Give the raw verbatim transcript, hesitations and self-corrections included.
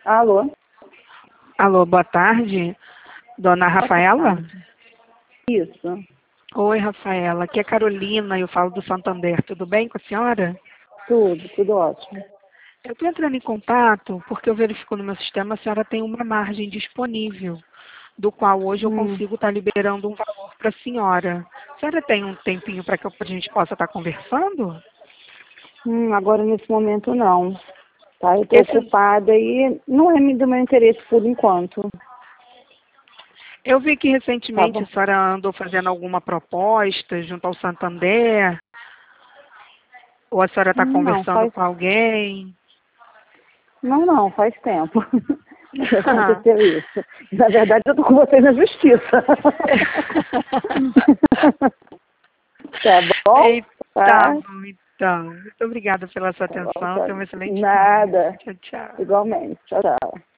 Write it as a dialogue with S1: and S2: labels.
S1: Alô?
S2: Alô, boa tarde. Dona Rafaela?
S1: Isso.
S2: Oi, Rafaela. Aqui é Carolina, eu falo do Santander. Tudo bem com a senhora?
S1: Tudo, tudo ótimo.
S2: Eu estou entrando em contato porque eu verifico no meu sistema a senhora tem uma margem disponível, do qual hoje eu
S1: Hum,
S2: consigo estar liberando um valor para a senhora. A senhora tem um tempinho para que a gente possa estar conversando?
S1: hum, agora nesse momento não. Tá? Eu estou
S2: Esse,
S1: ocupada e não é do meu interesse por enquanto.
S2: eu vi que
S1: Tá
S2: recentemente
S1: bom?
S2: a senhora andou fazendo alguma proposta junto ao Santander, ou a senhora está
S1: Hum, Não,
S2: conversando
S1: faz.
S2: com alguém.
S1: Não, não, faz tempo que aconteceu isso. Na verdade, eu estou com vocês na justiça. Tá bom?
S2: Eita,
S1: Tá?
S2: bom, então. Muito obrigada pela sua
S1: Tá bom,
S2: atenção.
S1: tá.
S2: Tenha um excelente dia.
S1: Nada.
S2: Tchau, tchau.
S1: Igualmente. Tchau, tchau.